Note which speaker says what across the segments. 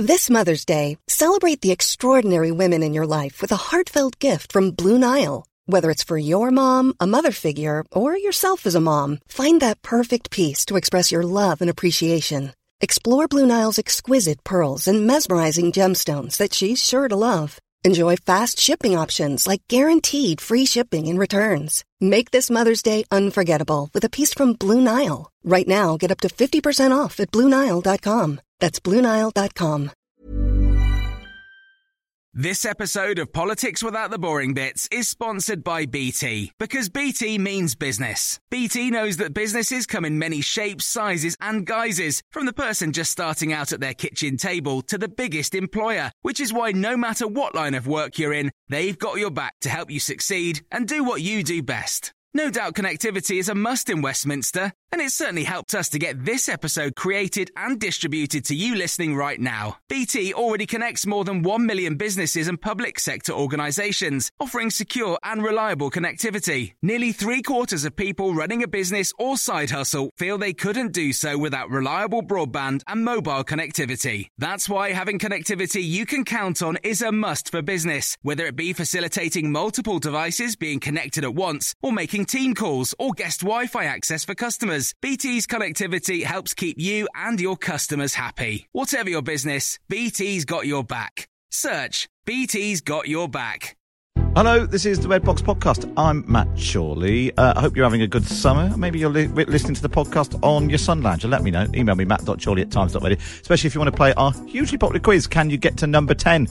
Speaker 1: This Mother's Day, celebrate the extraordinary women in your life with a heartfelt gift from Blue Nile. Whether it's for your mom, a mother figure, or yourself as a mom, find that perfect piece to express your love and appreciation. Explore Blue Nile's exquisite pearls and mesmerizing gemstones that she's sure to love. Enjoy fast shipping options like guaranteed free shipping and returns. Make this Mother's Day unforgettable with a piece from Blue Nile. Right now, get up to 50% off at BlueNile.com. That's BlueNile.com.
Speaker 2: This episode of Politics Without the Boring Bits is sponsored by BT, because BT means business. BT knows that businesses come in many shapes, sizes and guises, from the person just starting out at their kitchen table to the biggest employer, which is why no matter what line of work you're in, they've got your back to help you succeed and do what you do best. No doubt connectivity is a must in Westminster, and it certainly helped us to get this episode created and distributed to you listening right now. BT already connects more than 1 million businesses and public sector organisations, offering secure and reliable connectivity. Nearly 3/4 of people running a business or side hustle feel they couldn't do so without reliable broadband and mobile connectivity. That's why having connectivity you can count on is a must for business, whether it be facilitating multiple devices being connected at once or making team calls or guest Wi-Fi access for customers. BT's connectivity helps keep you and your customers happy. Whatever your business, BT's got your back. Search BT's got your back.
Speaker 3: Hello, this is the Red Box Podcast. I'm Matt Chorley. I hope you're having a good summer. Maybe you're listening to the podcast on your sun lounge. Let me know. Email me, matt.chorley@times.radio, especially if you want to play our hugely popular quiz, Can You Get to Number 10?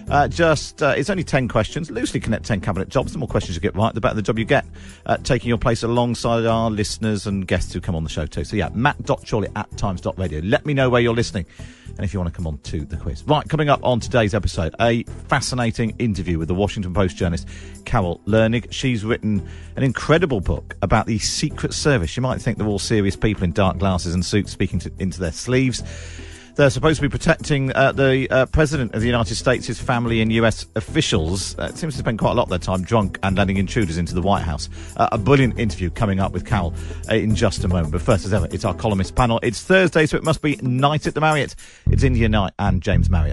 Speaker 3: It's only 10 questions, loosely connect 10 cabinet jobs. The more questions you get right, the better the job you get, taking your place alongside our listeners and guests who come on the show too. So yeah, matt.chorley@times.radio. Let me know where you're listening and if you want to come on to the quiz. Right, coming up on today's episode, a fascinating interview with the Washington Post journalist Carol Lernig. She's written an incredible book about the Secret Service. You might think they're all serious people in dark glasses and suits speaking into their sleeves. They're supposed to be protecting the President of the United States, his family and US officials. It seems to spend quite a lot of their time drunk and letting intruders into the White House. A brilliant interview coming up with Carol in just a moment. But first, as ever, it's our columnist panel. It's Thursday, so it must be Night at the Marriott. It's India Knight and James Marriott.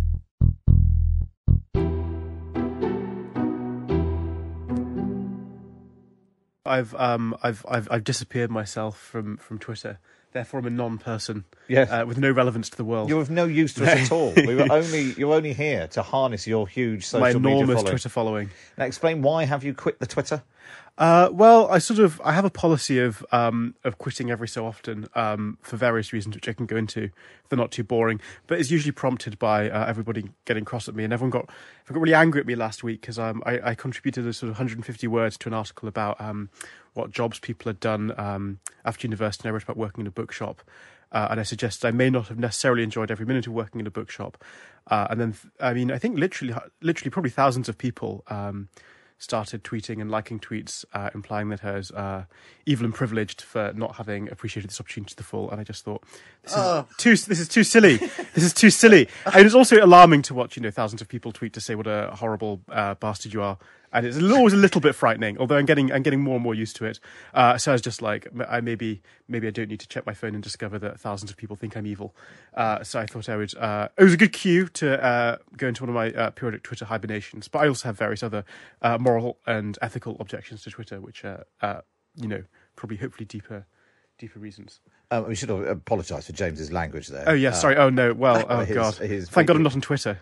Speaker 4: I've disappeared myself from Twitter. Therefore, I'm a non-person with no relevance to the world.
Speaker 3: You're of no use to us at all. You're only here to harness your huge social media following. My
Speaker 4: enormous Twitter following.
Speaker 3: Now, explain why have you quit the Twitter?
Speaker 4: Well, I have a policy of quitting every so often for various reasons, which I can go into if they're not too boring. But it's usually prompted by everybody getting cross at me, and everyone got really angry at me last week because I contributed a sort of 150 words to an article about what jobs people had done after university, and I wrote about working in a bookshop. And I suggested I may not have necessarily enjoyed every minute of working in a bookshop. And then, I think literally probably thousands of people started tweeting and liking tweets implying that I was evil and privileged for not having appreciated this opportunity to the full. And I just thought, this is too silly. This is too silly. And it's also alarming to watch, thousands of people tweet to say what a horrible bastard you are. And it's always a little bit frightening, although I'm getting more and more used to it. So I was just like, maybe I don't need to check my phone and discover that thousands of people think I'm evil. So I thought I would. It was a good cue to go into one of my periodic Twitter hibernations. But I also have various other moral and ethical objections to Twitter, which are, probably hopefully deeper reasons.
Speaker 3: We should apologise for James's language there.
Speaker 4: Oh yeah, sorry. Oh no. Well, God. Thank God I'm not on Twitter.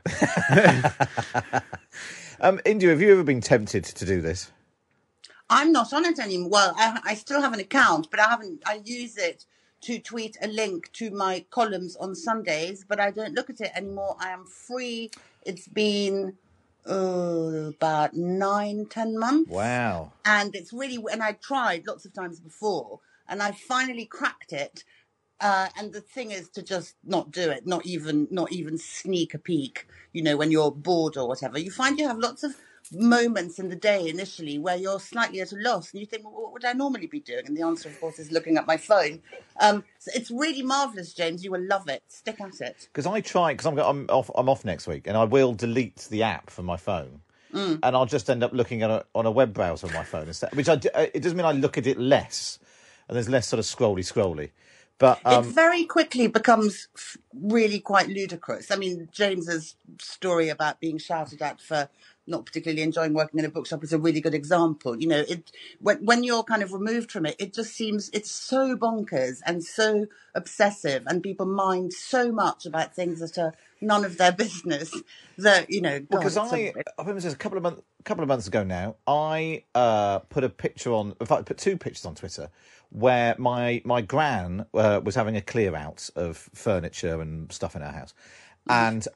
Speaker 3: India, have you ever been tempted to do this?
Speaker 5: I'm not on it anymore. Well, I still have an account, but I use it to tweet a link to my columns on Sundays, but I don't look at it anymore. I am free. It's been about 9-10 months.
Speaker 3: Wow.
Speaker 5: And it's really, and I tried lots of times before, and I finally cracked it. And the thing is to just not do it, not even sneak a peek, when you're bored or whatever. You find you have lots of moments in the day initially where you're slightly at a loss and you think, well, what would I normally be doing? And the answer, of course, is looking at my phone. So it's really marvellous, James. You will love it. Stick at it.
Speaker 3: Because I try, because I'm off next week, and I will delete the app from my phone. And I'll just end up looking at on a web browser on my phone instead, which it doesn't mean I look at it less, and there's less sort of scrolly. But
Speaker 5: it very quickly becomes really quite ludicrous. I mean, James's story about being shouted at for not particularly enjoying working in a bookshop is a really good example. You know, when you're kind of removed from it, it just seems it's so bonkers and so obsessive, and people mind so much about things that are none of their business. That
Speaker 3: because I remember a couple of months ago now, I put a picture on. In fact, I put two pictures on Twitter where my gran was having a clear out of furniture and stuff in her house. And if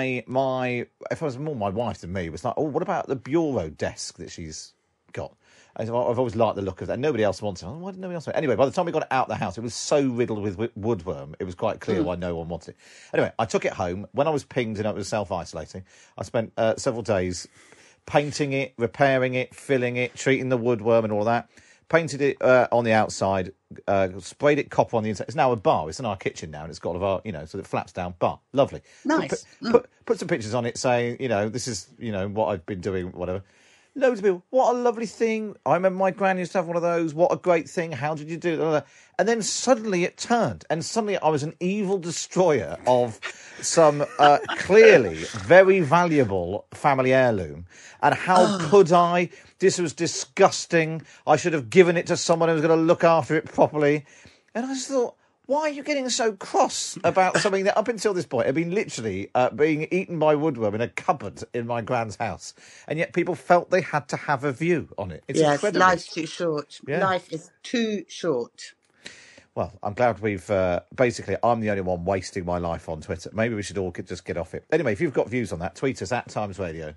Speaker 3: it was more my wife than me, it was like, oh, what about the bureau desk that she's got? I've always liked the look of that. Nobody else wants it. Why did nobody else want it? Anyway, by the time we got it out of the house, it was so riddled with woodworm, it was quite clear why no one wanted it. Anyway, I took it home. When I was pinged and it was self-isolating, I spent several days painting it, repairing it, filling it, treating the woodworm and all that. Painted it on the outside, sprayed it copper on the inside. It's now a bar. It's in our kitchen now, and it's got so it flaps down. Bar, lovely.
Speaker 5: Nice.
Speaker 3: Put some pictures on it saying, this is, what I've been doing, whatever. Loads of people, what a lovely thing. I remember my gran used to have one of those. What a great thing. How did you do it? And then suddenly it turned. And suddenly I was an evil destroyer of some clearly very valuable family heirloom. And how could I? This was disgusting. I should have given it to someone who was going to look after it properly. And I just thought, why are you getting so cross about something that up until this point had been literally being eaten by woodworm in a cupboard in my gran's house? And yet people felt they had to have a view on it. It's incredible.
Speaker 5: Life's too short.
Speaker 3: Yeah.
Speaker 5: Life is too short.
Speaker 3: Well, I'm glad we've... basically, I'm the only one wasting my life on Twitter. Maybe we should all just get off it. Anyway, if you've got views on that, tweet us at Times Radio.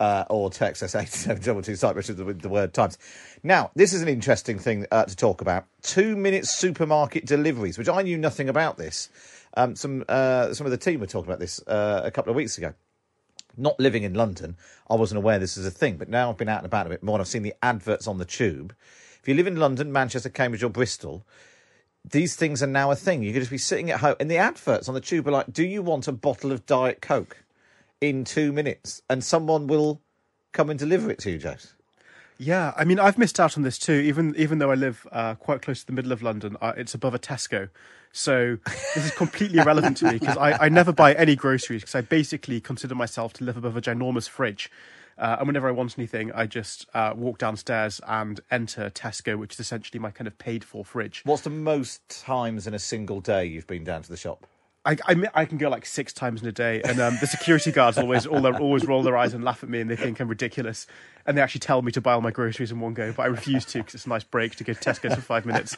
Speaker 3: Or text us 8722 Cyprus with the word Times. Now, this is an interesting thing to talk about. 2-minute supermarket deliveries, which I knew nothing about this. Some of the team were talking about this a couple of weeks ago. Not living in London, I wasn't aware this is a thing, but now I've been out and about a bit more and I've seen the adverts on the tube. If you live in London, Manchester, Cambridge or Bristol, these things are now a thing. You could just be sitting at home and the adverts on the tube are like, do you want a bottle of Diet Coke? In 2 minutes, and someone will come and deliver it to you, James.
Speaker 4: Yeah, I mean, I've missed out on this too. Even though I live quite close to the middle of London, it's above a Tesco, so this is completely irrelevant to me because I never buy any groceries because I basically consider myself to live above a ginormous fridge. And whenever I want anything, I just walk downstairs and enter Tesco, which is essentially my kind of paid-for fridge.
Speaker 3: What's the most times in a single day you've been down to the shop?
Speaker 4: I can go like 6 times in a day, and the security guards always roll their eyes and laugh at me, and they think I'm ridiculous, and they actually tell me to buy all my groceries in one go, but I refuse to because it's a nice break to go to Tesco's for 5 minutes.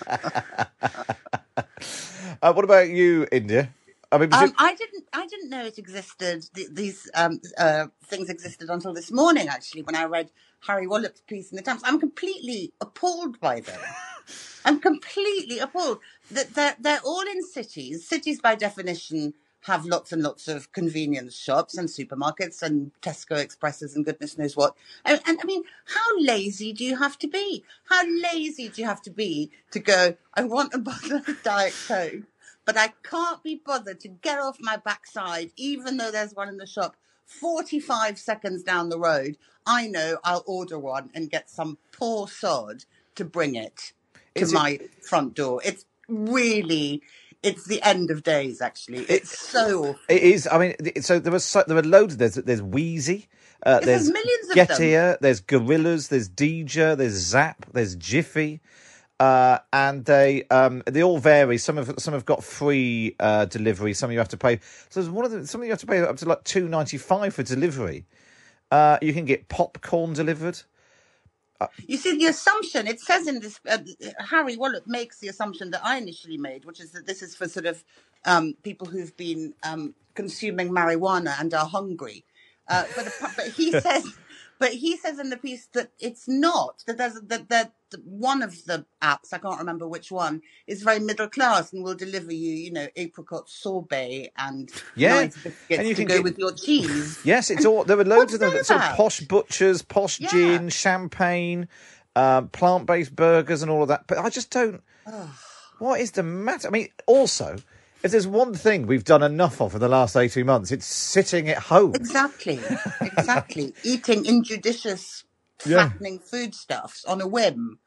Speaker 3: What about you, India? I mean,
Speaker 5: I didn't know it existed. These things existed until this morning, actually, when I read Harry Wallop's piece in the Times. I'm completely appalled by them. I'm completely appalled that they're all in cities. Cities, by definition, have lots and lots of convenience shops and supermarkets and Tesco Expresses and goodness knows what. And I mean, how lazy do you have to be? How lazy do you have to be to go, I want a bottle of Diet Coke, but I can't be bothered to get off my backside, even though there's one in the shop 45 seconds down the road. I know I'll order one and get some poor sod to bring it to my front door. It's the end of days, actually. It's so awful.
Speaker 3: It is. I mean, so there are loads of there's Wheezy, there's
Speaker 5: millions of
Speaker 3: Getir,
Speaker 5: them.
Speaker 3: There's Gorillas, there's Deeja, there's Zap, there's Jiffy, and they all vary. Some have got free delivery. Some you have to pay. So there's one of them. Some you have to pay up to like $2.95 for delivery. You can get popcorn delivered.
Speaker 5: You see, the assumption, it says in this, Harry Wallop makes the assumption that I initially made, which is that this is for sort of people who've been consuming marijuana and are hungry. But he says in the piece that it's not, that one of the apps, I can't remember which one, is very middle class and will deliver you, apricot sorbet and nice biscuits and you can go with your cheese.
Speaker 3: Yes, it's all. There are loads of them. Sort of posh butchers, posh gin, champagne, plant-based burgers, and all of that. But I just don't. What is the matter? I mean, also, if there's one thing we've done enough of in the last 18 months, it's sitting at home.
Speaker 5: Exactly. Eating injudicious, fattening foodstuffs on a whim.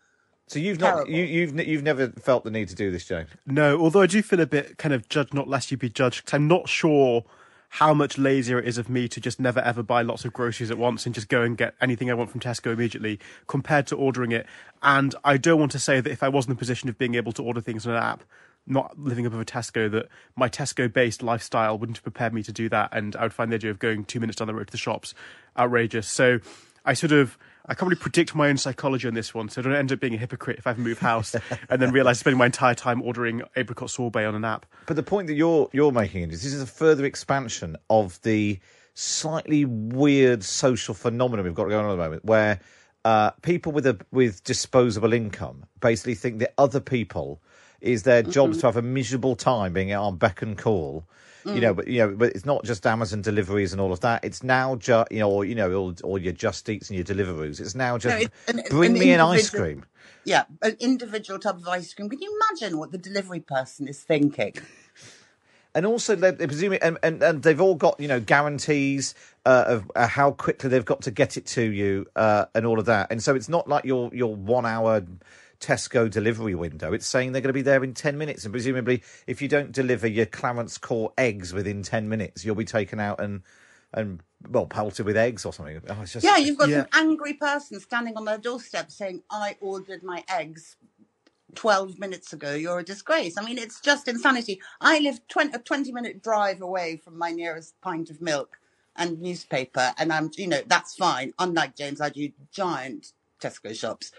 Speaker 3: So you've
Speaker 5: Terrible.
Speaker 3: you've never felt the need to do this, James?
Speaker 4: No, although I do feel a bit kind of judge not lest you be judged, because I'm not sure how much lazier it is of me to just never ever buy lots of groceries at once and just go and get anything I want from Tesco immediately, compared to ordering it. And I don't want to say that if I was in the position of being able to order things on an app, not living above a Tesco, that my Tesco-based lifestyle wouldn't have prepared me to do that, and I would find the idea of going 2 minutes down the road to the shops outrageous. So I can't really predict my own psychology on this one, so I don't end up being a hypocrite if I've moved house and then realise spending my entire time ordering apricot sorbet on an app.
Speaker 3: But the point that you're making is this is a further expansion of the slightly weird social phenomenon we've got going on at the moment, where people with disposable income basically think that other people is their jobs to have a miserable time being on beck and call. But it's not just Amazon deliveries and all of that. It's now just or your Just Eats and your Deliveroos. It's now just bring me an ice cream.
Speaker 5: Yeah, an individual tub of ice cream. Can you imagine what the delivery person is thinking?
Speaker 3: And also, they're presuming, and they've all got guarantees of how quickly they've got to get it to you and all of that. And so it's not like your 1 hour Tesco delivery window. It's saying they're going to be there in 10 minutes, and presumably if you don't deliver your Clarence Core eggs within 10 minutes, you'll be taken out and pelted with eggs or something. Oh, it's just,
Speaker 5: you've got an angry person standing on their doorstep saying, I ordered my eggs 12 minutes ago, you're a disgrace. I mean, it's just insanity. I live a 20-minute drive away from my nearest pint of milk and newspaper, and I'm that's fine. Unlike James, I do giant Tesco shops.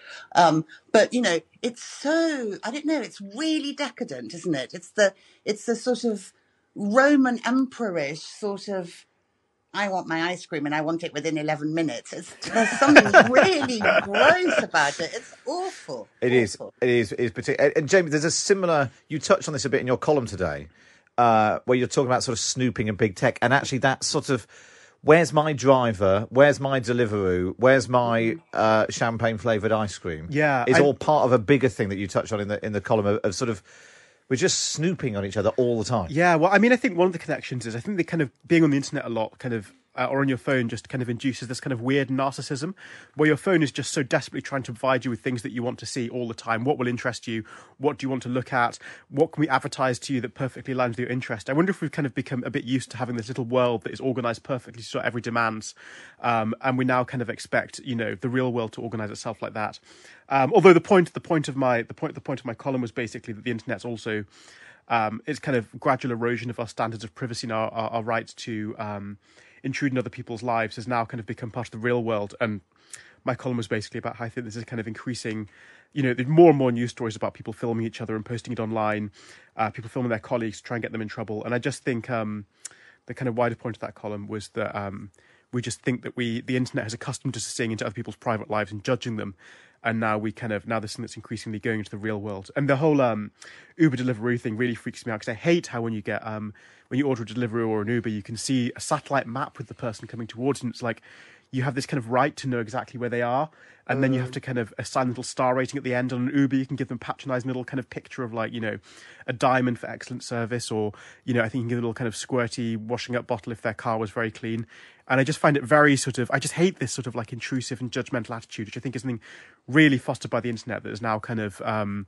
Speaker 5: But it's so, I don't know, it's really decadent, isn't it? It's the sort of Roman emperorish sort of, I want my ice cream and I want it within 11 minutes. There's something really gross about it. It's awful.
Speaker 3: It is particular. And Jamie, there's a similar, you touched on this a bit in your column today, where you're talking about sort of snooping and big tech, and actually that sort of, where's my driver? Where's my Deliveroo? Where's my champagne-flavoured ice cream?
Speaker 4: Yeah,
Speaker 3: is all part of a bigger thing that you touched on in the column of sort of, we're just snooping on each other all the time.
Speaker 4: Yeah, well, I mean, I think one of the connections is I think they kind of being on the internet a lot kind of or on your phone just kind of induces this kind of weird narcissism where your phone is just so desperately trying to provide you with things that you want to see all the time. What will interest you? What do you want to look at? What can we advertise to you that perfectly aligns with your interest? I wonder if we've kind of become a bit used to having this little world that is organised perfectly to suit every demands. And we now kind of expect, the real world to organise itself like that. Although the point of my column was basically that the internet's also it's kind of gradual erosion of our standards of privacy and our rights to intrude in other people's lives has now kind of become part of the real world. And my column was basically about how I think this is kind of increasing, there's more and more news stories about people filming each other and posting it online, people filming their colleagues to try and get them in trouble. And I just think the kind of wider point of that column was that we just think that the internet has accustomed us to seeing into other people's private lives and judging them. And now this thing that's increasingly going into the real world. And the whole Uber Deliveroo thing really freaks me out, because I hate how when you get when you order a Deliveroo or an Uber, you can see a satellite map with the person coming towards you, and it's like you have this kind of right to know exactly where they are, and then you have to kind of assign a little star rating at the end. On an Uber, you can give them a patronising little kind of picture of a diamond for excellent service, or I think you can give a little kind of squirty washing up bottle if their car was very clean. And I just find it very I just hate this sort of intrusive and judgmental attitude, which I think is something really fostered by the internet that is now kind of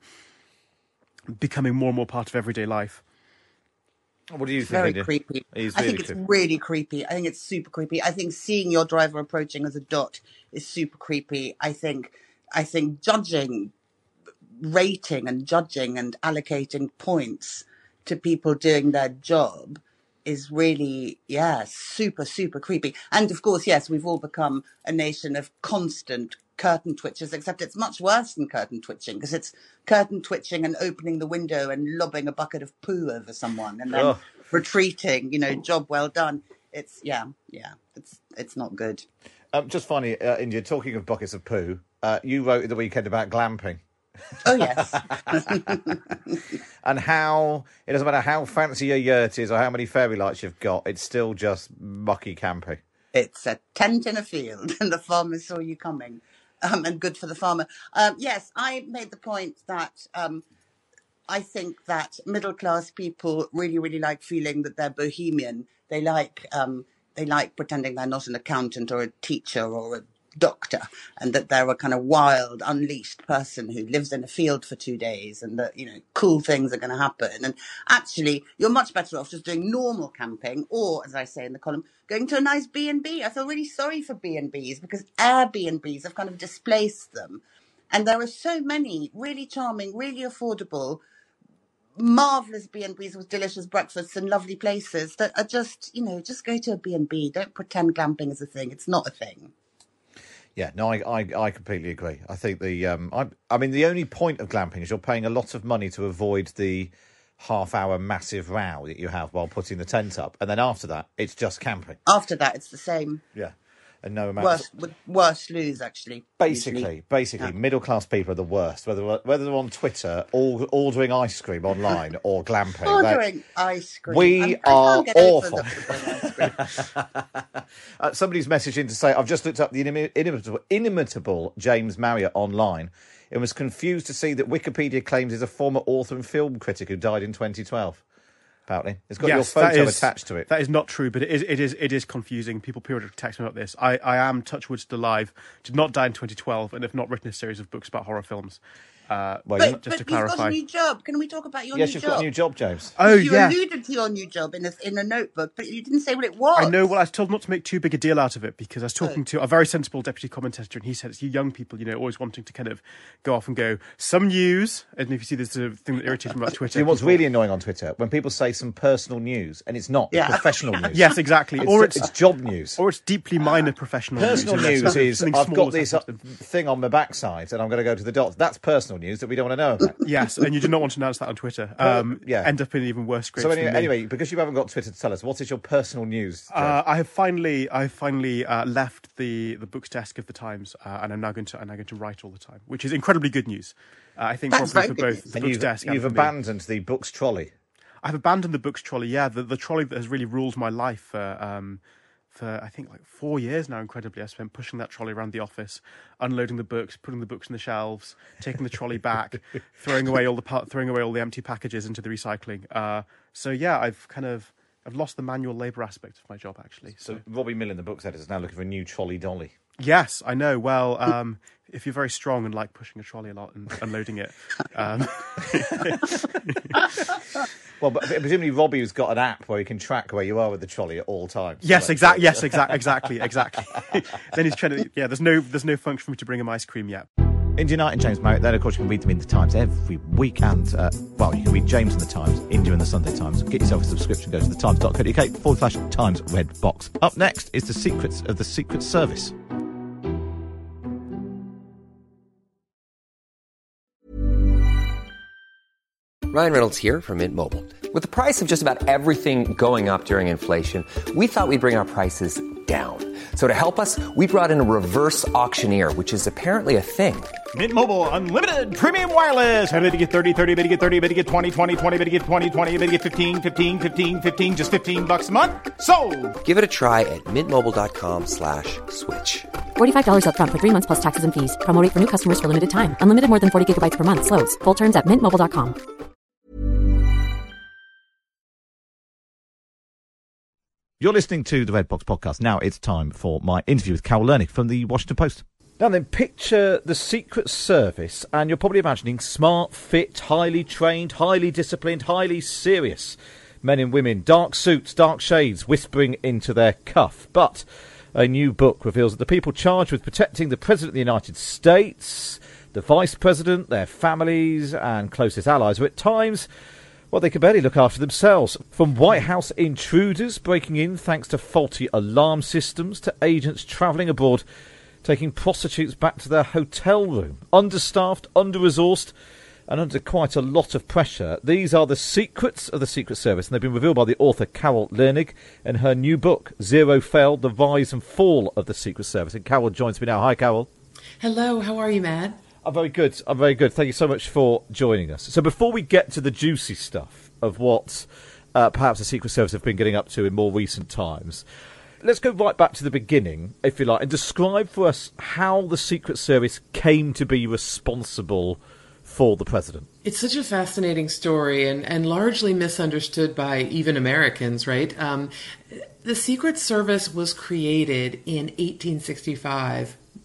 Speaker 4: becoming more and more part of everyday life.
Speaker 3: What do you think?
Speaker 5: Very creepy. I think it's really creepy. I think it's super creepy. I think seeing your driver approaching as a dot is super creepy. I think judging, rating and judging and allocating points to people doing their job is really, super, super creepy. And of course, yes, we've all become a nation of constant curtain twitchers, except it's much worse than curtain twitching, because it's curtain twitching and opening the window and lobbing a bucket of poo over someone and then retreating, job well done. It's not good.
Speaker 3: Just finally, India, talking of buckets of poo, you wrote at the weekend about glamping.
Speaker 5: Oh, yes.
Speaker 3: And how it doesn't matter how fancy your yurt is or how many fairy lights you've got, it's still just mucky campy.
Speaker 5: It's a tent in a field and the farmer saw you coming. And good for the farmer. Yes, I made the point that I think that middle-class people really, really like feeling that they're bohemian. They like pretending they're not an accountant or a teacher or a doctor, and that they're a kind of wild, unleashed person who lives in a field for 2 days, and that, cool things are going to happen. And actually, you're much better off just doing normal camping, or, as I say in the column, going to a nice B&B. I feel really sorry for B&Bs because Airbnbs have kind of displaced them. And there are so many really charming, really affordable, marvellous B&Bs with delicious breakfasts and lovely places that are just go to a B&B. Don't pretend glamping is a thing. It's not a thing.
Speaker 3: Yeah, no, I completely agree. I think the only point of glamping is you're paying a lot of money to avoid the half-hour massive row that you have while putting the tent up, and then after that, it's just camping.
Speaker 5: After that, it's the same.
Speaker 3: Yeah. And no amount
Speaker 5: worse lose, actually.
Speaker 3: Basically, middle-class people are the worst, whether they're on Twitter, ordering ice cream online or glamping.
Speaker 5: Ordering ice cream.
Speaker 3: We are awful. Somebody's messaged in to say, I've just looked up the inimitable James Marriott online and was confused to see that Wikipedia claims he's a former author and film critic who died in 2012. Apparently, it's got your photo attached to it.
Speaker 4: That is not true, but it is confusing. People periodically text me about this. I am, touch wood, still alive. Did not die in 2012, and have not written a series of books about horror films.
Speaker 5: But
Speaker 4: to clarify,
Speaker 5: you've got a new job. Can we talk about your new job?
Speaker 3: Yes, you've got a new job, James.
Speaker 4: Oh,
Speaker 5: you alluded to your new job in a notebook, but you didn't say what it was.
Speaker 4: I know. Well, I was told not to make too big a deal out of it because I was talking to a very sensible deputy commentator, and he said it's you young people, always wanting to kind of go off and go some news. And if you see this sort of thing that irritates me about Twitter,
Speaker 3: what's really annoying on Twitter when people say some personal news and it's not professional news.
Speaker 4: Yes, exactly.
Speaker 3: It's job news,
Speaker 4: or it's deeply minor professional news.
Speaker 3: Personal news is I've got this thing on my backside and I'm going to go to the doctor. That's personal news that we don't want to know about.
Speaker 4: Yes, and you do not want to announce that on Twitter. End up in even worse scrapes.
Speaker 3: So anyway, because you haven't got Twitter to tell us, what is your personal news?
Speaker 4: I have finally left the books desk of the Times, and I'm now going to write all the time, which is incredibly good news. I think
Speaker 5: that's
Speaker 4: probably for both the books desk and
Speaker 3: you've abandoned the books trolley.
Speaker 4: I've abandoned the books trolley. Yeah, the trolley that has really ruled my life for I think like 4 years now. Incredibly, I spent pushing that trolley around the office, unloading the books, putting the books in the shelves, taking the trolley back, throwing away all the empty packages into the recycling. So yeah, I've lost the manual labour aspect of my job actually.
Speaker 3: So Robbie Millen, the books editor, is now looking for a new trolley dolly.
Speaker 4: Yes, I know. Well, if you're very strong and like pushing a trolley a lot and unloading it.
Speaker 3: Well, but presumably Robbie's got an app where he can track where you are with the trolley at all times.
Speaker 4: Yes, exactly. Yes, exactly. Then he's trying to. Yeah, there's no function for me to bring him ice cream yet.
Speaker 3: India Knight and James Marriott. Then, of course, you can read them in the Times every week. And, you can read James in the Times, India in the Sunday Times. Get yourself a subscription. Go to thetimes.co.uk/Times Red Box. Up next is the secrets of the Secret Service.
Speaker 6: Ryan Reynolds here from Mint Mobile. With the price of just about everything going up during inflation, we thought we'd bring our prices down. So to help us, we brought in a reverse auctioneer, which is apparently a thing.
Speaker 7: Mint Mobile Unlimited Premium Wireless. How to get 30, 30, bit to get 30, bit to get 20, 20, 20, bit to get 20, 20, bit to get 15, 15, 15, 15, just $15 a month? Sold!
Speaker 6: Give it a try at mintmobile.com/switch.
Speaker 8: $45 up front for 3 months plus taxes and fees. Promo rate for new customers for limited time. Unlimited more than 40 gigabytes per month. Slows full terms at mintmobile.com.
Speaker 3: You're listening to the Red Box Podcast. Now it's time for my interview with Carol Lernig from the Washington Post. Now then, picture the Secret Service, and you're probably imagining smart, fit, highly trained, highly disciplined, highly serious men and women, dark suits, dark shades, whispering into their cuff. But a new book reveals that the people charged with protecting the President of the United States, the Vice President, their families and closest allies are at times... well, they can barely look after themselves. From White House intruders breaking in thanks to faulty alarm systems to agents travelling abroad, taking prostitutes back to their hotel room. Understaffed, under-resourced, and under quite a lot of pressure. These are the secrets of the Secret Service, and they've been revealed by the author Carol Lernig in her new book, Zero Failed, The Rise and Fall of the Secret Service. And Carol joins me now. Hi, Carol.
Speaker 9: Hello, how are you, Matt?
Speaker 3: I'm very good. Thank you so much for joining us. So before we get to the juicy stuff of what perhaps the Secret Service have been getting up to in more recent times, let's go right back to the beginning, if you like, and describe for us how the Secret Service came to be responsible for the president.
Speaker 9: It's such a fascinating story and largely misunderstood by even Americans, right? The Secret Service was created in 1865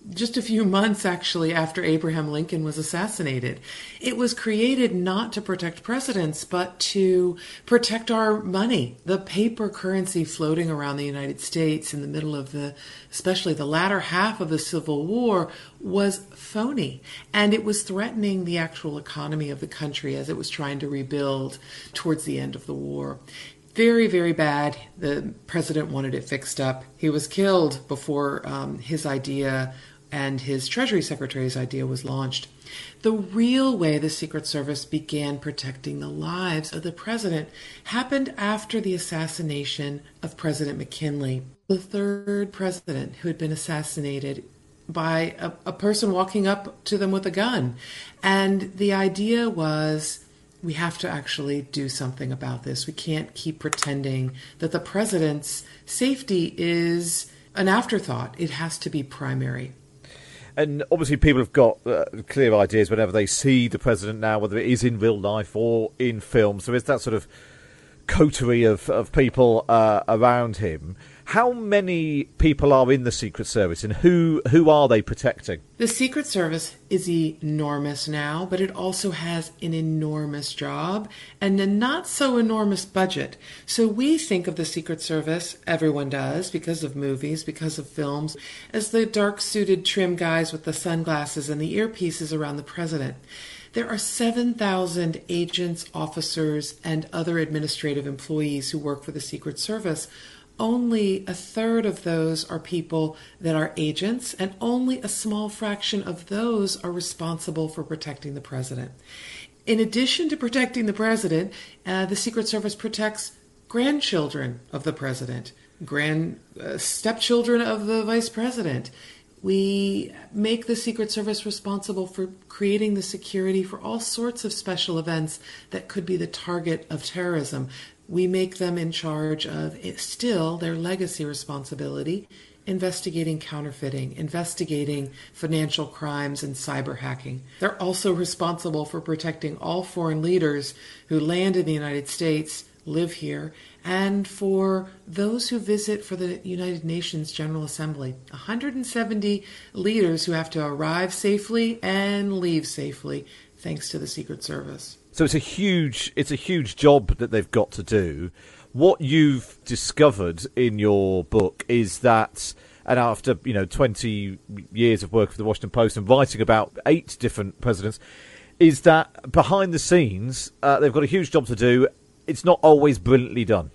Speaker 9: just a few months actually after Abraham Lincoln was assassinated. It was created not to protect presidents, but to protect our money. The paper currency floating around the United States in the middle of especially the latter half of the Civil War, was phony. And it was threatening the actual economy of the country as it was trying to rebuild towards the end of the war. Very, very bad. The president wanted it fixed up. He was killed before his idea and his Treasury Secretary's idea was launched. The real way the Secret Service began protecting the lives of the president happened after the assassination of President McKinley, the third president who had been assassinated by a person walking up to them with a gun. And the idea was, we have to actually do something about this. We can't keep pretending that the president's safety is an afterthought. It has to be primary.
Speaker 3: And obviously people have got clear ideas whenever they see the president now, whether it is in real life or in film. So there's that sort of coterie of people around him. How many people are in the Secret Service and who are they protecting?
Speaker 9: The Secret Service is enormous now, but it also has an enormous job and a not so enormous budget. So we think of the Secret Service, everyone does, because of movies, because of films, as the dark-suited trim guys with the sunglasses and the earpieces around the president. There are 7,000 agents, officers, and other administrative employees who work for the Secret Service. Only a third of those are people that are agents, and only a small fraction of those are responsible for protecting the president. In addition to protecting the president, the Secret Service protects grandchildren of the president, stepchildren of the vice president. We make the Secret Service responsible for creating the security for all sorts of special events that could be the target of terrorism. We make them in charge of, still, their legacy responsibility, investigating counterfeiting, investigating financial crimes and cyber hacking. They're also responsible for protecting all foreign leaders who land in the United States, live here, and for those who visit for the United Nations General Assembly. 170 leaders who have to arrive safely and leave safely, thanks to the Secret Service.
Speaker 3: So it's a huge job that they've got to do. What you've discovered in your book is that, and after 20 years of work for the Washington Post and writing about 8 different presidents, is that behind the scenes they've got a huge job to do. It's not always brilliantly done.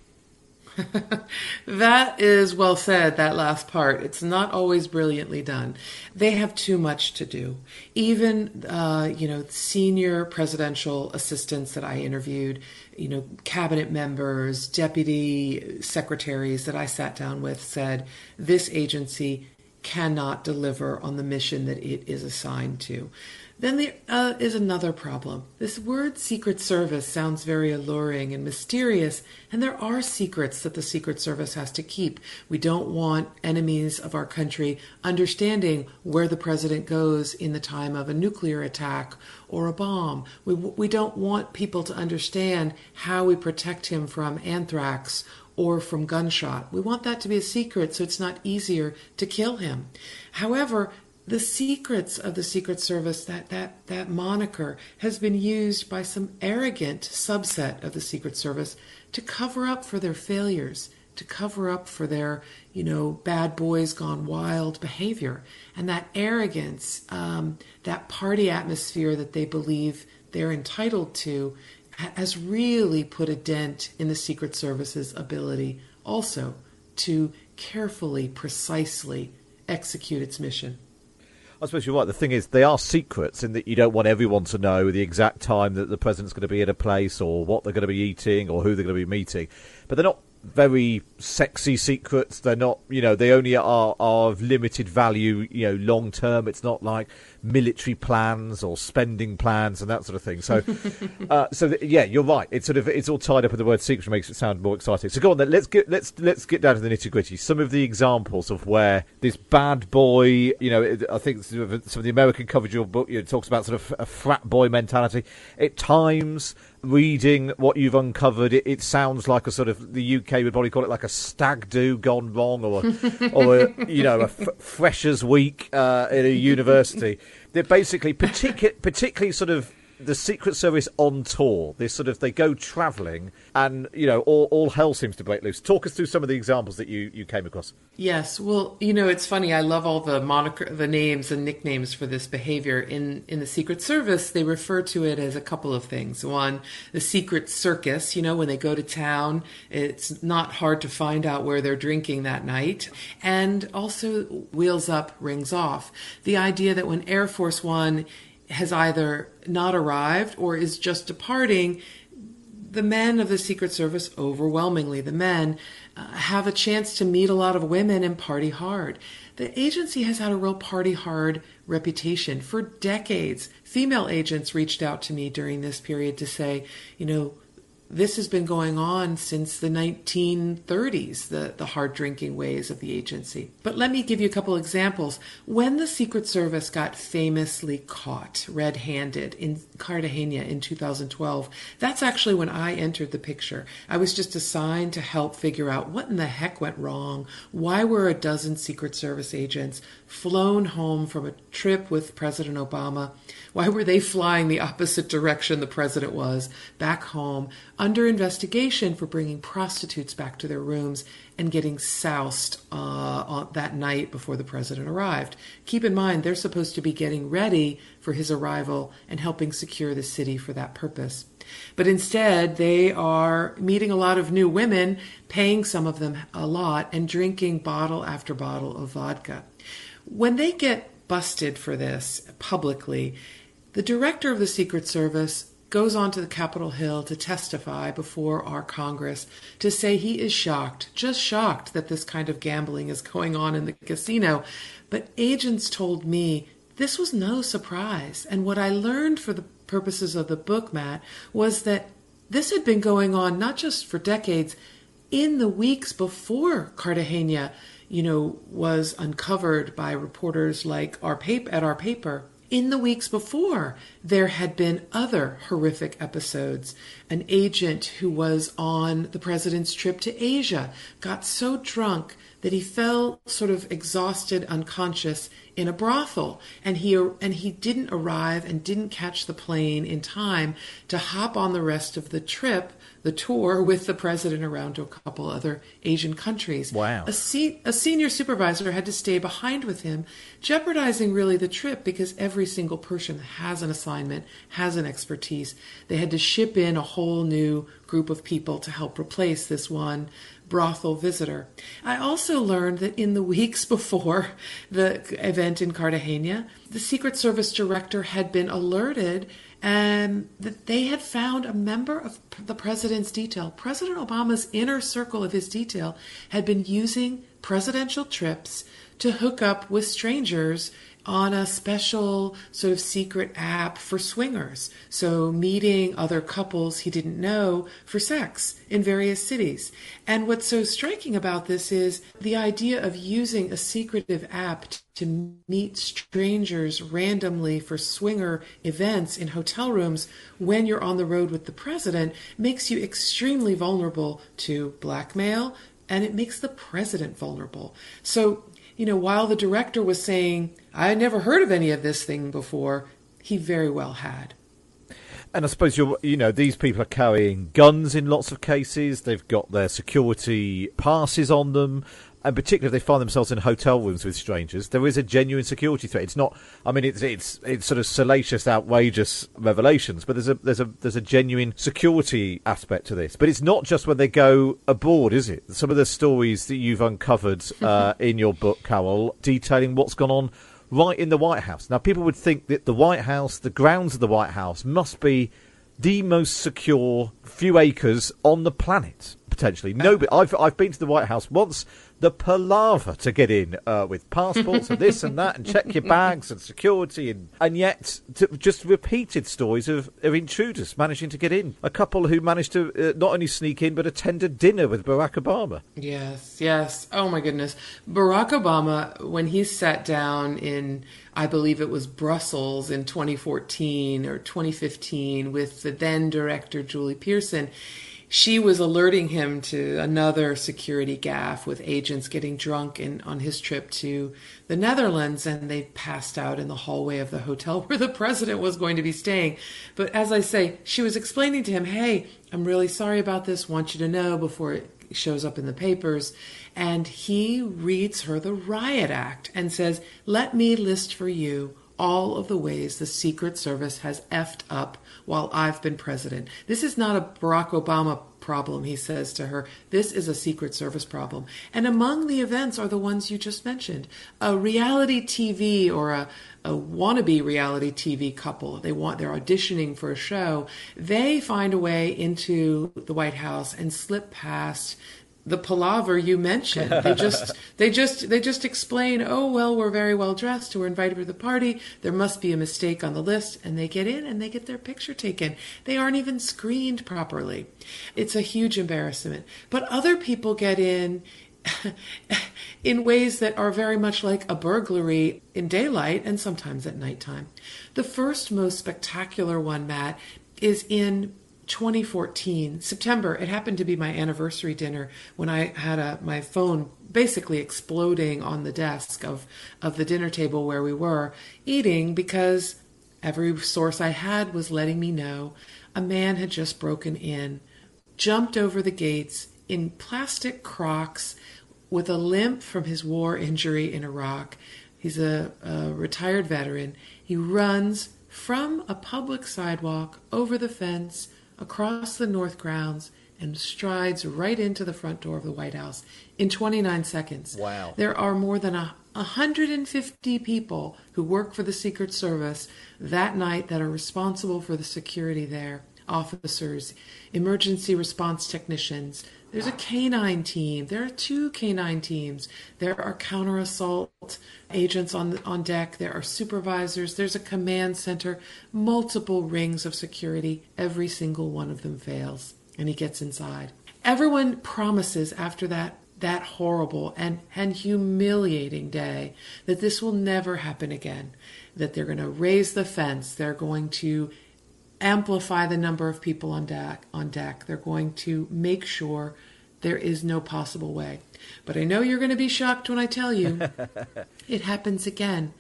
Speaker 9: That is well said, that last part. It's not always brilliantly done. They have too much to do. Even, senior presidential assistants that I interviewed, cabinet members, deputy secretaries that I sat down with said, this agency cannot deliver on the mission that it is assigned to. Then there is another problem. This word Secret Service sounds very alluring and mysterious, and there are secrets that the Secret Service has to keep. We don't want enemies of our country understanding where the president goes in the time of a nuclear attack or a bomb. We don't want people to understand how we protect him from anthrax or from gunshot. We want that to be a secret so it's not easier to kill him. However, the secrets of the Secret Service, that moniker, has been used by some arrogant subset of the Secret Service to cover up for their failures, to cover up for their, bad boys gone wild behavior. And that arrogance, that party atmosphere that they believe they're entitled to, has really put a dent in the Secret Service's ability also to carefully, precisely execute its mission.
Speaker 3: I suppose you're right. The thing is, they are secrets in that you don't want everyone to know the exact time that the president's going to be at a place or what they're going to be eating or who they're going to be meeting. But they're not very sexy secrets. They're not, they only are of limited value, long term. It's not like military plans or spending plans and that sort of thing. So, yeah, you're right. It's all tied up with the word secret, makes it sound more exciting. So go on then. Let's get down to the nitty gritty. Some of the examples of where this bad boy, I think some of the American coverage of your book, talks about sort of a frat boy mentality. At times, reading what you've uncovered, it sounds like a sort of, the UK would probably call it like a stag do gone wrong, or a freshers week at a university. They're basically particularly sort of the Secret Service on tour. They go travelling, and all hell seems to break loose. Talk us through some of the examples that you came across.
Speaker 9: Yes, well, it's funny. I love all the names and nicknames for this behavior in the Secret Service. They refer to it as a couple of things. One, the Secret Circus. When they go to town, it's not hard to find out where they're drinking that night. And also, wheels up, rings off. The idea that when Air Force One has either not arrived or is just departing, the men of the Secret Service, overwhelmingly the men, have a chance to meet a lot of women and party hard. The agency has had a real party hard reputation for decades. Female agents reached out to me during this period to say, this has been going on since the 1930s, the hard drinking ways of the agency. But let me give you a couple examples. When the Secret Service got famously caught red-handed in Cartagena in 2012, that's actually when I entered the picture. I was just assigned to help figure out what in the heck went wrong. Why were a dozen Secret Service agents flown home from a trip with President Obama? Why were they flying the opposite direction the president was, back home, under investigation for bringing prostitutes back to their rooms and getting soused on that night before the president arrived? Keep in mind, they're supposed to be getting ready for his arrival and helping secure the city for that purpose. But instead, they are meeting a lot of new women, paying some of them a lot, and drinking bottle after bottle of vodka. When they get busted for this publicly, the director of the Secret Service goes onto the Capitol Hill to testify before our Congress to say he is shocked, just shocked that this kind of gambling is going on in the casino. But agents told me this was no surprise. And what I learned for the purposes of the book, Matt, was that this had been going on not just for decades, in the weeks before Cartagena, was uncovered by reporters like our paper. In the weeks before, there had been other horrific episodes. An agent who was on the president's trip to Asia got so drunk that he fell sort of exhausted, unconscious in a brothel. And he didn't arrive and didn't catch the plane in time to hop on the rest of the trip, the tour, with the president around to a couple other Asian countries.
Speaker 3: Wow.
Speaker 9: A senior supervisor had to stay behind with him, jeopardizing really the trip because every single person has an assignment, has an expertise. They had to ship in a whole new group of people to help replace this one brothel visitor. I also learned that in the weeks before the event in Cartagena, the Secret Service director had been alerted and that they had found a member of the president's detail. President Obama's inner circle of his detail had been using presidential trips to hook up with strangers on a special sort of secret app for swingers. So meeting other couples he didn't know for sex in various cities. And what's so striking about this is the idea of using a secretive app to meet strangers randomly for swinger events in hotel rooms when you're on the road with the president makes you extremely vulnerable to blackmail, and it makes the president vulnerable. So, while the director was saying, I never heard of any of this thing before, he very well had.
Speaker 3: And I suppose these people are carrying guns in lots of cases. They've got their security passes on them. And particularly if they find themselves in hotel rooms with strangers, there is a genuine security threat. It's not, it's sort of salacious, outrageous revelations, but there's a genuine security aspect to this. But it's not just when they go abroad, is it? Some of the stories that you've uncovered in your book, Carol, detailing what's gone on right in the White House. Now, people would think that the White House, the grounds of the White House, must be the most secure few acres on the planet, potentially. No, but I've been to the White House once. the palaver to get in with passports and this and that and check your bags and security and yet just repeated stories of intruders managing to get in. A couple who managed to not only sneak in but attend a dinner with Barack Obama.
Speaker 9: Yes. Oh, my goodness. Barack Obama, when he sat down in, I believe it was Brussels in 2014 or 2015 with the then director, Julie Pearson, she was alerting him to another security gaffe with agents getting drunk on his trip to the Netherlands, and they passed out in the hallway of the hotel where the president was going to be staying. But as I say, she was explaining to him, hey, I'm really sorry about this, want you to know before it shows up in the papers. And he reads her the Riot Act and says, let me list for you all of the ways the Secret Service has effed up while I've been president. This is not a Barack Obama problem, he says to her. This is a Secret Service problem. And among the events are the ones you just mentioned. A reality TV or a wannabe reality TV couple. They're auditioning for a show. They find a way into the White House and slip past the palaver you mentioned. They just explain, oh, well, we're very well dressed, we're invited to the party, there must be a mistake on the list, and they get in and they get their picture taken. They aren't even screened properly. It's a huge embarrassment. But other people get in ways that are very much like a burglary in daylight and sometimes at nighttime. The first most spectacular one, Matt, is in 2014, September. It happened to be my anniversary dinner when I had my phone basically exploding on the desk of the dinner table where we were eating, because every source I had was letting me know a man had just broken in, jumped over the gates in plastic Crocs with a limp from his war injury in Iraq. He's a retired veteran. He runs from a public sidewalk over the fence across the North grounds and strides right into the front door of the White House in 29 seconds.
Speaker 3: Wow.
Speaker 9: There are more than 150 people who work for the Secret Service that night that are responsible for the security there. Officers, emergency response technicians. There's a canine team. There are 2 canine teams. There are counter-assault agents on deck. There are supervisors. There's a command center. Multiple rings of security. Every single one of them fails, and he gets inside. Everyone promises after that horrible and humiliating day that this will never happen again, that they're going to raise the fence. They're going to amplify the number of people on deck. They're going to make sure there is no possible way. But I know you're going to be shocked when I tell you it happens again.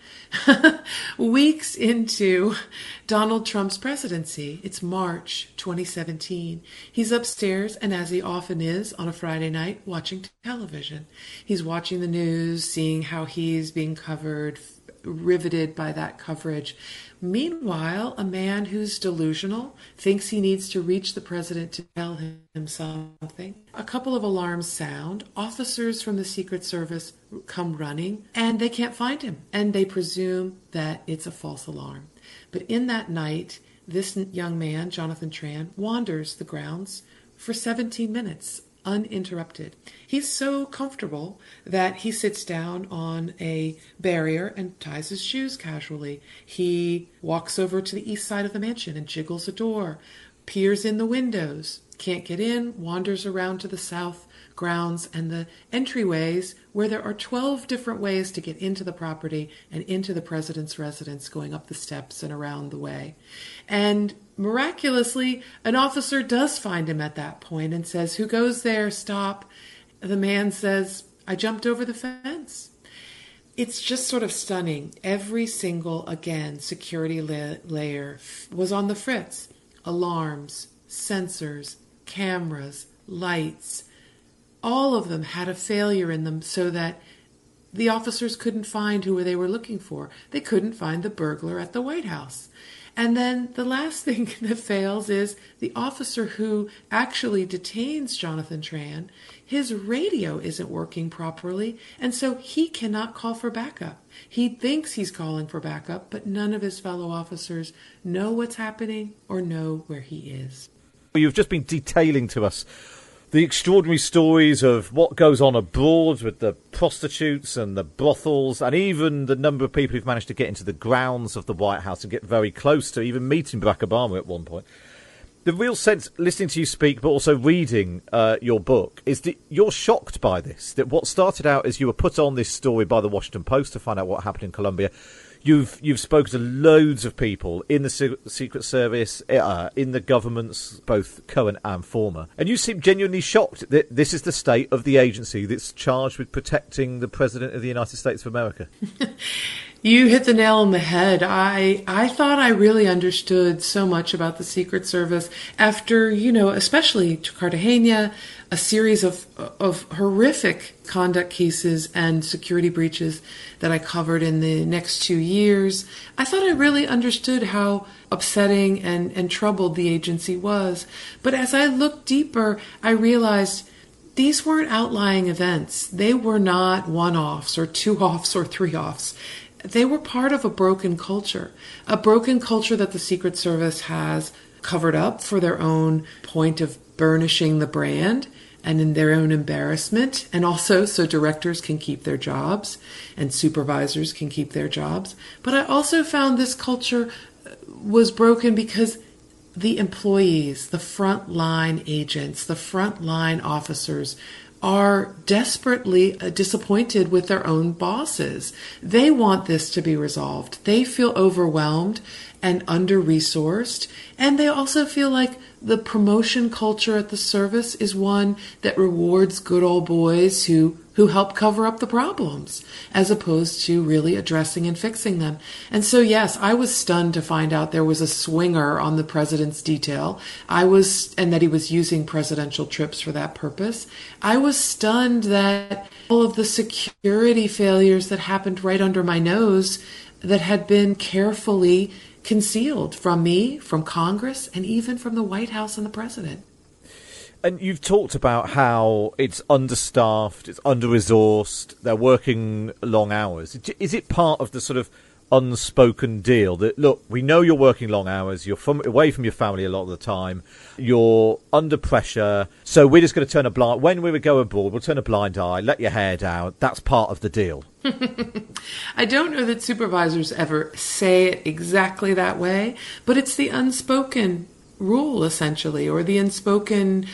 Speaker 9: Weeks into Donald Trump's presidency, it's March 2017. He's upstairs, and as he often is on a Friday night, watching television. He's watching the news, seeing how he's being covered, riveted by that coverage. Meanwhile, a man who's delusional thinks he needs to reach the president to tell him something. A couple of alarms sound. Officers from the Secret Service come running, and they can't find him. And they presume that it's a false alarm. But in that night, this young man, Jonathan Tran, wanders the grounds for 17 minutes. Uninterrupted. He's so comfortable that he sits down on a barrier and ties his shoes casually. He walks over to the east side of the mansion and jiggles a door, peers in the windows, can't get in, wanders around to the south grounds and the entryways where there are 12 different ways to get into the property and into the president's residence, going up the steps and around the way. And miraculously, an officer does find him at that point and says, "Who goes there? Stop." The man says, "I jumped over the fence." It's just sort of stunning. Every single, again, security layer was on the fritz. Alarms, sensors, cameras, lights, all of them had a failure in them so that the officers couldn't find who they were looking for. They couldn't find the burglar at the White House. And then the last thing that fails is the officer who actually detains Jonathan Tran, his radio isn't working properly, and so he cannot call for backup. He thinks he's calling for backup, but none of his fellow officers know what's happening or know where he is.
Speaker 3: You've just been detailing to us the extraordinary stories of what goes on abroad with the prostitutes and the brothels, and even the number of people who've managed to get into the grounds of the White House and get very close to even meeting Barack Obama at one point. The real sense, listening to you speak, but also reading your book, is that you're shocked by this, that what started out as you were put on this story by the Washington Post to find out what happened in Colombia. You've spoken to loads of people in the Secret Service, in the governments, both current and former, and you seem genuinely shocked that this is the state of the agency that's charged with protecting the President of the United States of America.
Speaker 9: You hit the nail on the head. I thought I really understood so much about the Secret Service after, especially Cartagena, a series of horrific conduct cases and security breaches that I covered in the next 2 years. I thought I really understood how upsetting and troubled the agency was. But as I looked deeper, I realized these weren't outlying events. They were not one-offs or two-offs or three-offs. They were part of a broken culture that the Secret Service has covered up for their own point of burnishing the brand and in their own embarrassment, and also so directors can keep their jobs and supervisors can keep their jobs. But I also found this culture was broken because the employees, the frontline agents, the frontline officers are desperately disappointed with their own bosses. They want this to be resolved. They feel overwhelmed and under-resourced, and they also feel like the promotion culture at the service is one that rewards good old boys who help cover up the problems, as opposed to really addressing and fixing them. And so, yes, I was stunned to find out there was a swinger on the president's detail. And that he was using presidential trips for that purpose. I was stunned that all of the security failures that happened right under my nose that had been carefully concealed from me, from Congress, and even from the White House and the president.
Speaker 3: And you've talked about how it's understaffed, it's under-resourced, they're working long hours. Is it part of the sort of unspoken deal that, look, we know you're working long hours, you're away from your family a lot of the time, you're under pressure, so we're just going to turn a blind... When we would go abroad, we'll turn a blind eye, let your hair down. That's part of the deal.
Speaker 9: I don't know that supervisors ever say it exactly that way, but it's the unspoken rule, essentially, or the unspoken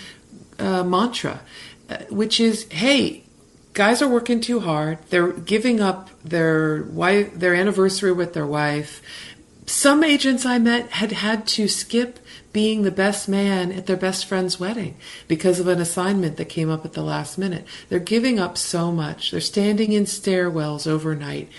Speaker 9: mantra, which is, hey, guys are working too hard. They're giving up their anniversary with their wife. Some agents I met had to skip being the best man at their best friend's wedding because of an assignment that came up at the last minute. They're giving up so much. They're standing in stairwells overnight.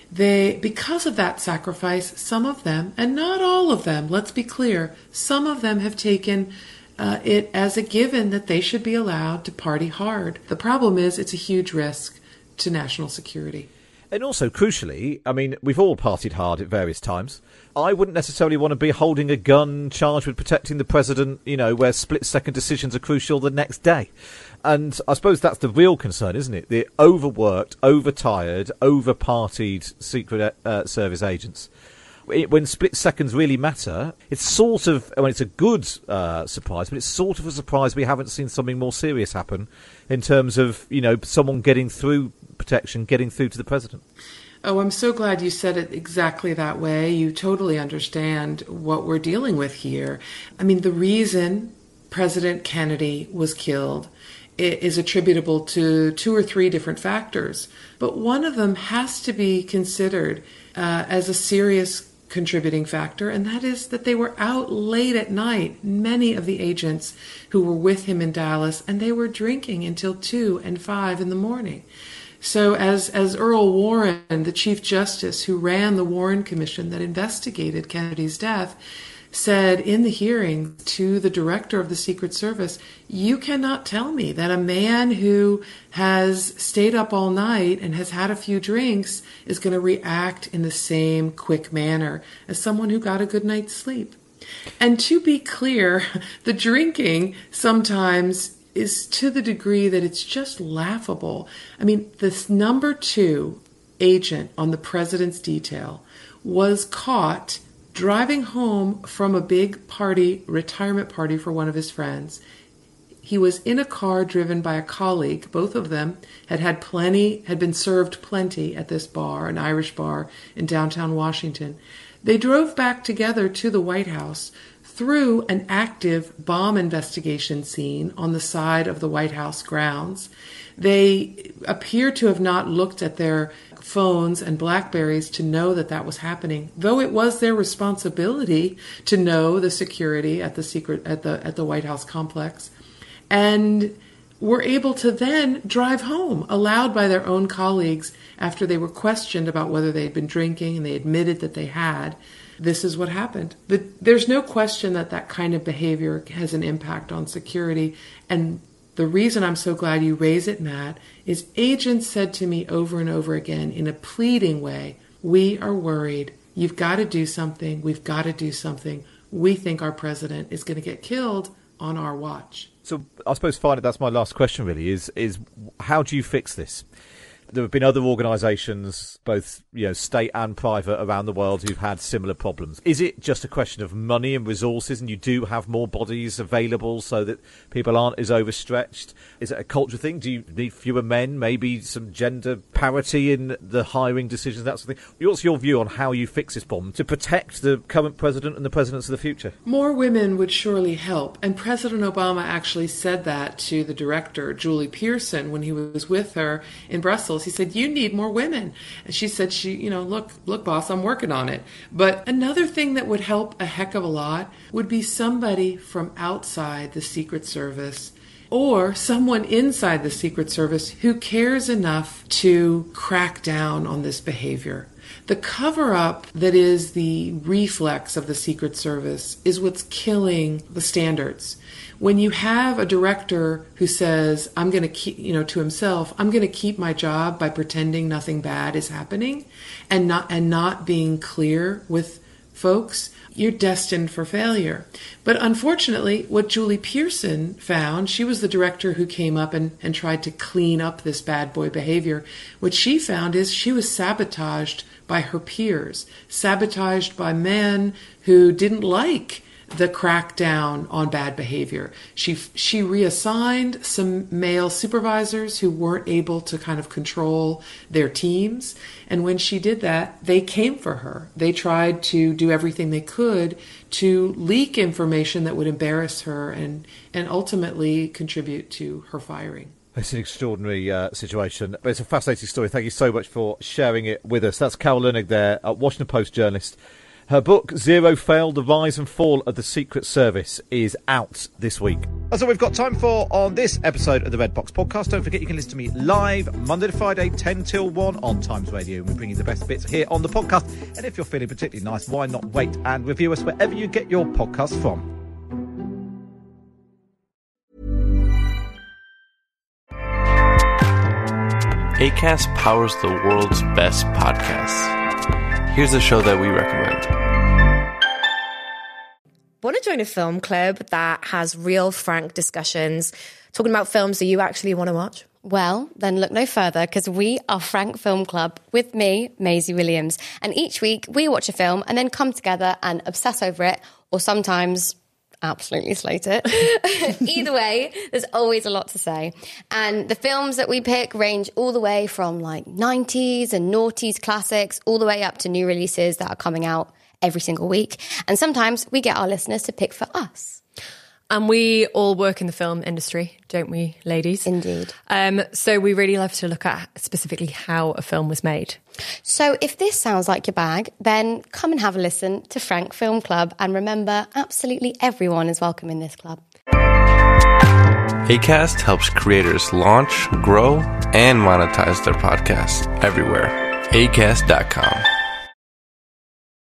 Speaker 9: Because of that sacrifice, some of them, and not all of them, let's be clear, some of them have taken it as a given that they should be allowed to party hard. The problem is it's a huge risk to national security.
Speaker 3: And also, crucially, I mean, we've all partied hard at various times. I wouldn't necessarily want to be holding a gun charged with protecting the president, where split-second decisions are crucial the next day. And I suppose that's the real concern, isn't it? The overworked, overtired, over-partied Secret Service agents. When split seconds really matter, it's sort of, it's a good surprise, but it's sort of a surprise we haven't seen something more serious happen in terms of, someone getting through protection, getting through to the president.
Speaker 9: Oh, I'm so glad you said it exactly that way. You totally understand what we're dealing with here. I mean, the reason President Kennedy was killed is attributable to 2 or 3 different factors, but one of them has to be considered as a serious contributing factor, and that is that they were out late at night, many of the agents who were with him in Dallas, and they were drinking until 2 and 5 in the morning. So as Earl Warren, the Chief Justice who ran the Warren Commission that investigated Kennedy's death, said in the hearing to the director of the Secret Service, you cannot tell me that a man who has stayed up all night and has had a few drinks is going to react in the same quick manner as someone who got a good night's sleep. And to be clear, the drinking sometimes is to the degree that it's just laughable. I mean, this number 2 agent on the president's detail was caught driving home from a big party, retirement party for one of his friends. He was in a car driven by a colleague. Both of them had been served plenty at this bar, an Irish bar in downtown Washington. They drove back together to the White House through an active bomb investigation scene on the side of the White House grounds. They appear to have not looked at their phones and BlackBerries to know that that was happening, though it was their responsibility to know the security at the White House complex, and were able to then drive home, allowed by their own colleagues after they were questioned about whether they had been drinking, and they admitted that they had. This is what happened. But there's no question that that kind of behavior has an impact on security. And the reason I'm so glad you raise it, Matt, is agents said to me over and over again in a pleading way, we are worried. You've got to do something. We've got to do something. We think our president is going to get killed on our watch.
Speaker 3: So I suppose finally that's my last question really is how do you fix this? There have been other organisations, both state and private, around the world who've had similar problems. Is it just a question of money and resources, and you do have more bodies available so that people aren't as overstretched? Is it a culture thing? Do you need fewer men? Maybe some gender parity in the hiring decisions, that sort of thing? What's your view on how you fix this problem to protect the current president and the presidents of the future?
Speaker 9: More women would surely help, and President Obama actually said that to the director, Julie Pearson, when he was with her in Brussels. He said, you need more women. And she said, look, boss, I'm working on it. But another thing that would help a heck of a lot would be somebody from outside the Secret Service or someone inside the Secret Service who cares enough to crack down on this behavior. The cover-up that is the reflex of the Secret Service is what's killing the standards. When you have a director who says, I'm going to keep, to himself, I'm going to keep my job by pretending nothing bad is happening and not being clear with folks, you're destined for failure. But unfortunately, what Julie Pearson found, she was the director who came up and tried to clean up this bad boy behavior. What she found is she was sabotaged by her peers, sabotaged by men who didn't like the crackdown on bad behavior. She reassigned some male supervisors who weren't able to kind of control their teams. And when she did that, they came for her. They tried to do everything they could to leak information that would embarrass her and ultimately contribute to her firing.
Speaker 3: It's an extraordinary situation, but it's a fascinating story. Thank you so much for sharing it with us. That's Carol Leonnig there, a Washington Post journalist. Her book, Zero Fail, The Rise and Fall of the Secret Service, is out this week. That's all we've got time for on this episode of the Red Box Podcast. Don't forget you can listen to me live Monday to Friday, 10 till 1 on Times Radio. And we bring you the best bits here on the podcast. And if you're feeling particularly nice, why not wait and review us wherever you get your podcasts from.
Speaker 10: Acast powers the world's best podcasts. Here's a show that we recommend.
Speaker 11: Want to join a film club that has real, frank discussions, talking about films that you actually want to watch?
Speaker 12: Well, then look no further, because we are Frank Film Club with me, Maisie Williams. And each week we watch a film and then come together and obsess over it, or sometimes absolutely slate it. Either way, there's always a lot to say. And the films that we pick range all the way from like 90s and noughties classics all the way up to new releases that are coming out every single week. And sometimes we get our listeners to pick for us.
Speaker 13: And we all work in the film industry, don't we, ladies?
Speaker 12: Indeed.
Speaker 13: So we really love to look at specifically how a film was made.
Speaker 12: So if this sounds like your bag, then come and have a listen to Frank Film Club. And remember, absolutely everyone is welcome in this club.
Speaker 10: Acast helps creators launch, grow, and monetize their podcasts everywhere. Acast.com.